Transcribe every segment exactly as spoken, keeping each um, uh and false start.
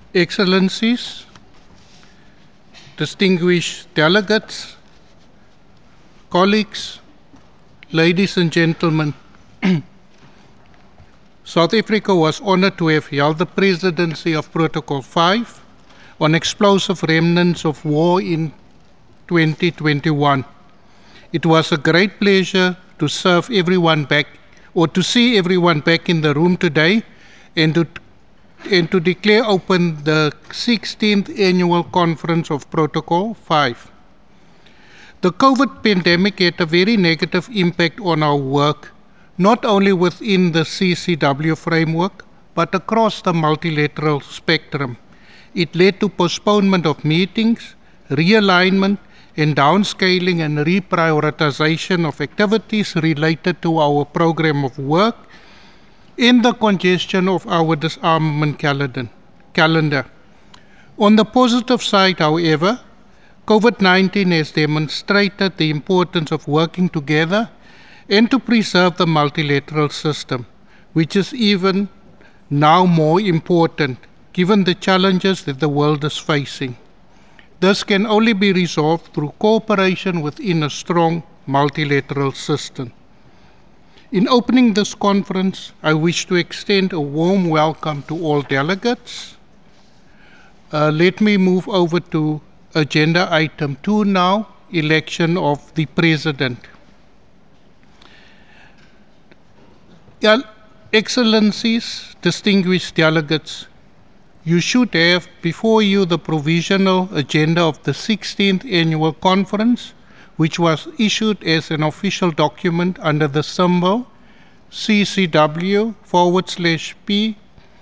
Excellencies, distinguished delegates, colleagues, ladies and gentlemen, South Africa was honored to have held the presidency of Protocol five on explosive remnants of war in twenty twenty-one. It was a great pleasure to serve everyone back, or to see everyone back in the room today, and to, and to declare open the sixteenth Annual Conference of Protocol five. The COVID pandemic had a very negative impact on our work, not only within the C C W framework, but across the multilateral spectrum. It led to postponement of meetings, realignment, and downscaling and reprioritization of activities related to our program of work, in the congestion of our disarmament calendar. On the positive side, however, COVID nineteen has demonstrated the importance of working together and to preserve the multilateral system, which is even now more important given the challenges that the world is facing. This can only be resolved through cooperation within a strong multilateral system. In opening this conference, I wish to extend a warm welcome to all delegates. Uh, let me move over to agenda item two now, election of the president. Excellencies, distinguished delegates, you should have before you the provisional agenda of the sixteenth Annual Conference, which was issued as an official document under the symbol C C W forward slash P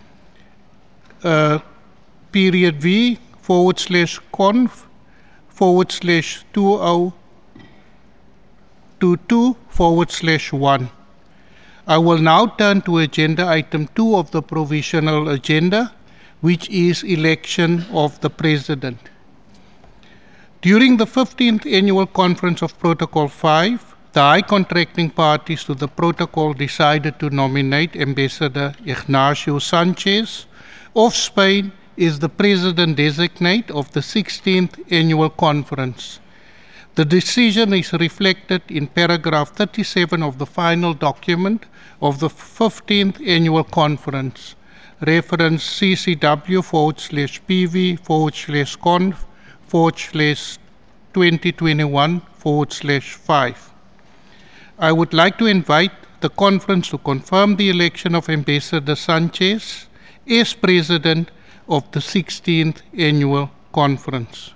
uh, period V forward slash conf forward slash two oh two two forward slash one. I will now turn to agenda item two of the provisional agenda, which is election of the president. During the fifteenth Annual Conference of Protocol five, the high contracting parties to the protocol decided to nominate Ambassador Ignacio Sanchez of Spain as the president-designate of the sixteenth Annual Conference. The decision is reflected in paragraph thirty-seven of the final document of the fifteenth Annual Conference, reference C C W forward slash P V forward slash conf forward slash twenty twenty-one forward slash five. I would like to invite the conference to confirm the election of Ambassador Sanchez as president of the sixteenth Annual Conference.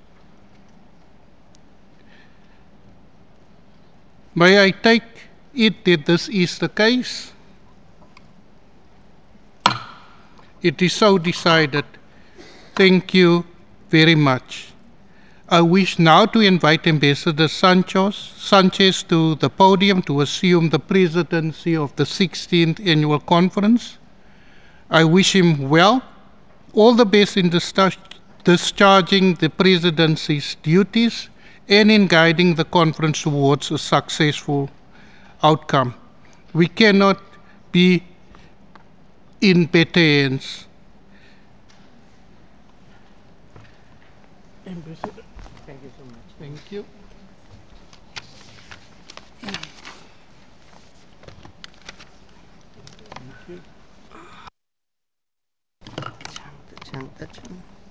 May I take it that this is the case? It is so decided. Thank you very much. I wish now to invite Ambassador Sanchez, Sanchez to the podium to assume the presidency of the sixteenth Annual Conference. I wish him well, all the best in discharging the presidency's duties and in guiding the conference towards a successful outcome. We cannot be in better hands. Ambassador. Thank you so much. Thank you. Thank you. Tachang, tachang, tachang.